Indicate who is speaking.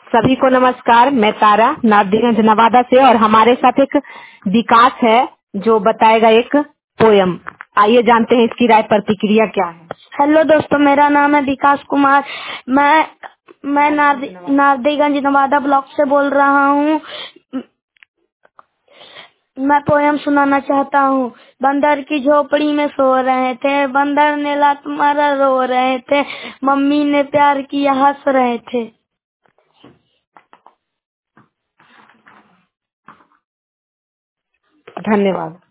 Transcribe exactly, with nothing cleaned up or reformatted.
Speaker 1: सभी को नमस्कार। मैं तारा नारदीगंज नवादा से और हमारे साथ एक विकास है जो बताएगा एक पोयम। आइए जानते हैं इसकी राय प्रतिक्रिया क्या है।
Speaker 2: हेलो दोस्तों, मेरा नाम है विकास कुमार। मैं मैं नारदी, नारदीगंज नवादा ब्लॉक से बोल रहा हूँ। मैं पोयम सुनाना चाहता हूँ। बंदर की झोपड़ी में सो रहे थे, बंदर ने लात मारा रो रहे थे, मम्मी ने प्यार किया हंस रहे थे।
Speaker 1: धन्यवाद।